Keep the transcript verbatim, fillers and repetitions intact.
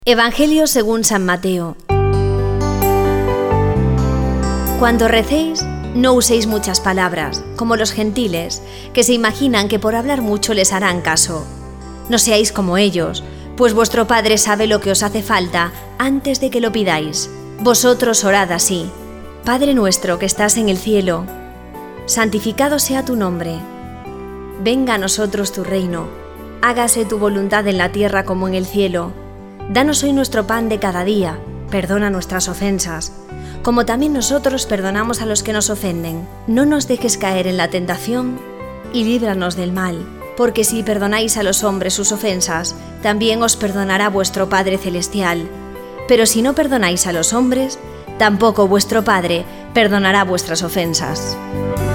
Evangelio según San Mateo. Cuando recéis, no uséis muchas palabras, como los gentiles, que se imaginan que por hablar mucho les harán caso. No seáis como ellos, pues vuestro Padre sabe lo que os hace falta antes de que lo pidáis. Vosotros orad así: Padre nuestro que estás en el cielo, santificado sea tu nombre. Venga a nosotros tu reino. Hágase tu voluntad en la tierra como en el cielo. Danos hoy nuestro pan de cada día. Perdona nuestras ofensas, como también nosotros perdonamos a los que nos ofenden. No nos dejes caer en la tentación y líbranos del mal, porque si perdonáis a los hombres sus ofensas, también os perdonará vuestro Padre Celestial. Pero si no perdonáis a los hombres, tampoco vuestro Padre perdonará vuestras ofensas.